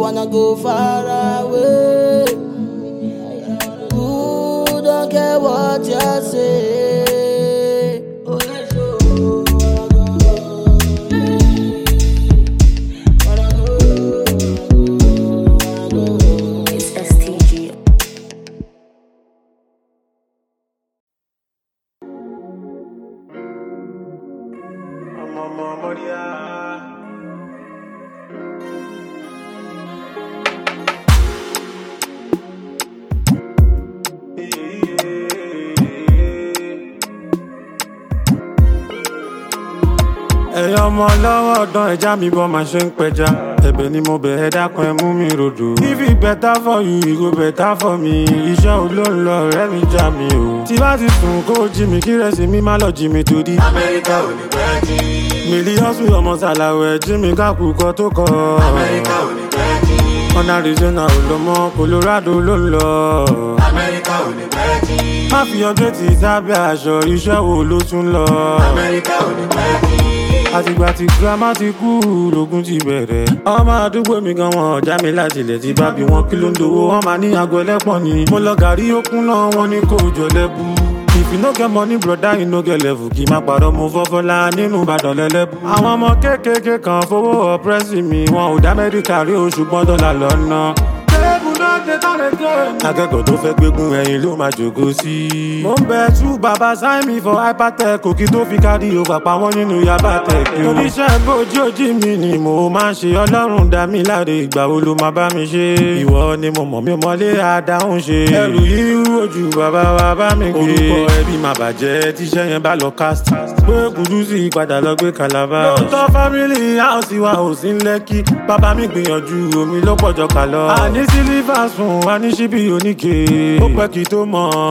wanna go far away. You don't care what you say. It's STG. Ẹ̀yin ọmọ lọ́wọ́ ọ̀dán ẹja mi bọ́ máa ṣe ń pẹja. Ẹ̀bẹ̀ ni mo bẹ̀ ẹ́ dákun ẹ mú mi rodò. If it better for you, it go better for me. Iṣẹ́ olóńlọ ọ̀rẹ́ mi já mi o. Tí bá ti sùn kó jí mi kí rẹ̀ sí mi má lọ jí mi torí. Amẹ́ríkà ò ní pẹ́ jí. Mílíọ̀sù ọmọ sàlàwẹ̀ jí mi kákùkọ tó kọ. Amẹ́ríkà ò ní pẹ́ jí. Ọ̀nà Arizona ò lọ mọ́ Colorado ló ń lọ. Amẹ́ríkà ò ní pẹ́ jí. Má fi ọjọ́ ti sábẹ́ aṣọ iṣẹ́ wo ló tún lọ. Amẹ́ríkà ò ní pẹ́ jí. Àtìgbà tí girama ti kú lógún ti bẹ̀rẹ̀. Ọmọ àdúgbò mi gan wọn ọ̀já mi láti ilẹ̀ ti bá bí wọn kí ló ń dowó wọn máa ní aago ẹlẹ́pọ̀n ni. Mo lọ gàrí okun náà wọn ní kò jọ lẹ́bù. If you no get money brother you no get level. Kì í má parọ́ mo fọ́fọ́lá nínú Ìbàdàn lẹ́lẹ́bù. Àwọn ọmọ kéékèèké kan fowó ọ̀pẹ́sì mi wọn ò dá Amẹ́ríkà rí o ṣùgbọ́n dọ́là lọ́nà. Akẹ́kọ̀ọ́ tó fẹ́ gbégún ẹ̀yìn ló máa jòkó sí. Mo ń bẹ tú bàbá sign me for hypertech òkì tó fi kárí o pàpà wọn nínú yaba tech. Oníṣẹ́ bójú ojí mi ni mo máa ń ṣe Ọlọ́run dá mi láre ìgbà wo ló máa bá mi ṣe. Ìwọ ni mo mọ̀ mi mọ́lé àdáhùn ṣe. Ẹrù yìí ojú bàbá wa bá mi gbé. Orúkọ ẹbí máa bàjẹ́ tíṣẹ́ yẹn bá lọ cast. Pé Kúdúsì padà lọ gbé Calabar. Lóòótọ́ family house wa ò sí Lẹ́kì. Bàbá mi gbìyànjú omi ló pọ̀jọ kà lọ. Àní sílífà sùn wá ní ṣíbí oníke. Ó pẹ́ kí tó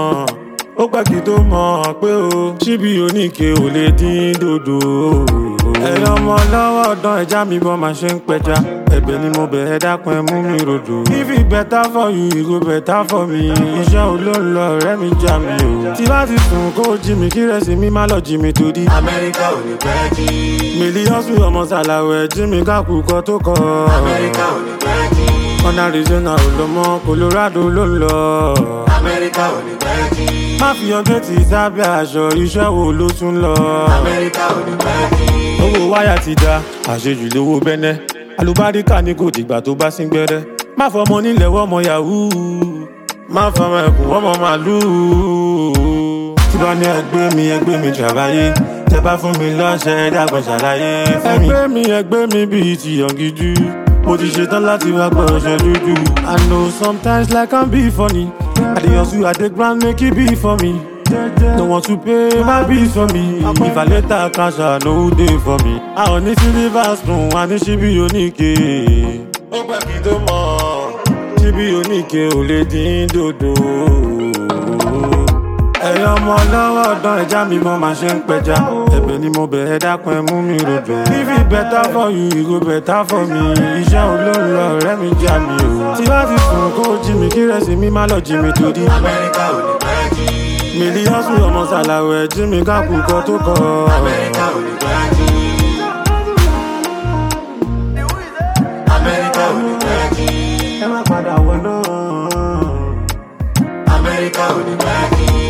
mọ̀ pé o ṣíbí oníke ò lè dín dòdò. Ẹ̀yin ọmọ lọ́wọ́ ọ̀dán ẹja mi bọ́ máa ṣe ń pẹja. Ẹ̀bẹ̀ ni mo bẹ̀ ẹ́ dákun ẹ mú mi rodò. If it better for you, it go better for me. Iṣẹ́ olóńlọ ọ̀rẹ́ mi já mi o. Tí bá ti sùn kó jí mi kí rẹ̀ sí mi má lọ jí mi torí. Amẹ́ríkà ò ní pẹ́ jí. Mílíọ̀sù ọmọ sàlàwẹ̀ jí mi kákùkọ tó kọ. Amẹ́ríkà ò ní pẹ́ jí. Ọ̀nà Arizona ò lọ mọ́ Colorado ló ń lọ. Amẹ́ríkà ò ní pẹ́ jí. Má fi ọjọ́ ti sábẹ́ aṣọ iṣẹ́ wo ló tún lọ. Amẹ́ríkà ò ní pẹ́ jí. Owó wáyà ti da àṣejù lówó bẹ́nẹ́. Àlùbáríkà ni kò dìgbà tó bá sín gbẹ́rẹ́. Má fọmọ nílẹ̀ wọ́mọ yahoo. Má fọmọ ẹkùn wọ́mọ màlúù. Tí bá ní ẹgbẹ́ mi jàbáyé. Tẹ bá fún mi lọ́ṣẹ́ dàgbọ́n ṣàlàyé fún mi. Ẹgbẹ́ mi bíi ti Yọ̀ngídú. Mo ti ṣetán láti wá gbọ́ ọṣẹ dúdú. I know sometimes life can be funny. I dey hustle, I dey grind, make it be for me. No want to pay my bills for me. If I later cash out, no day for me. Àwọn ní silver spoon, wà ní ṣíbí oníke. Ó pẹ́ kí tó mọ̀, ṣíbí oníke ò lè dín dòdò. Ẹ̀yin ọmọ lọ́wọ́ ọ̀dán ẹja mi bọ́ máa ṣe ń pẹja. Ẹ̀bẹ̀ ni mo bẹ̀ ẹ́ dákun ẹ mú mi rodò. If it better for you, it go better for me. Iṣẹ́ olóńlọ ọ̀rẹ́ mi já mi o. Tí bá ti sùn kó jí mi kí rẹ̀ sí mi má lọ jí mi torí. Amẹ́ríkà ò ní pẹ́ jí. Mílíọ̀sù ọmọ sàlàwẹ̀ jí mi kákùkọ tó kọ. Amẹ́ríkà ò ní pẹ́ jí. Amẹ́ríkà ò ní pẹ́ jí. Ẹ má padà wọ náà. Amẹ́ríkà ò ní pẹ́ jí.